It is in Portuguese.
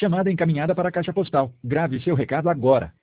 Chamada encaminhada para a caixa postal. Grave seu recado agora.